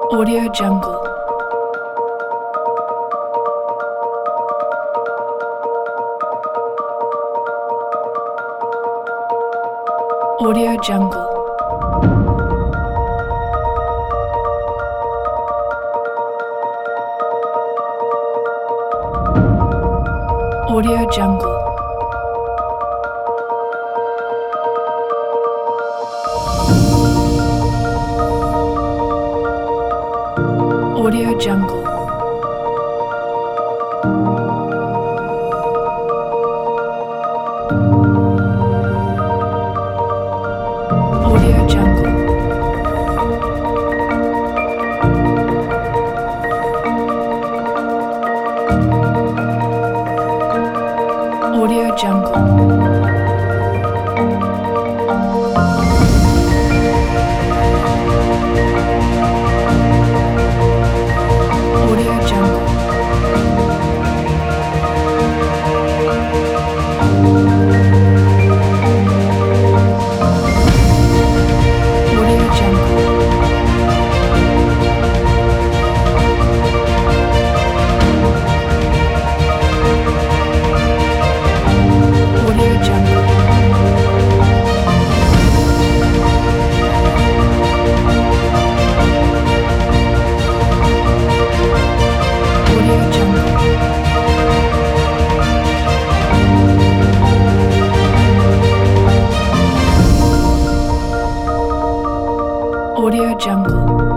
Audio Jungle. Audio Jungle. Audio Jungle. Audio Jungle. Audio Jungle. Audio Jungle. Audio Jungle. Audio Jungle. Audio Jungle. Audio Jungle. Audio Jungle.